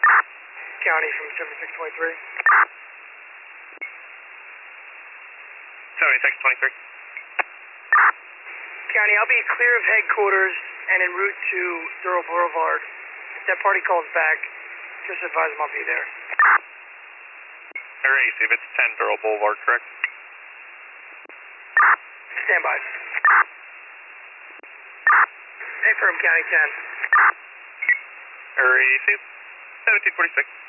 County from 7623. 7623. County, I'll be clear of headquarters and en route to Thurl Boulevard. If that party calls back, just advise them I'll be there. Air AC, if it's 10 Thurl Boulevard, correct? Stand by. Affirm, County 10. Air AC, 1746.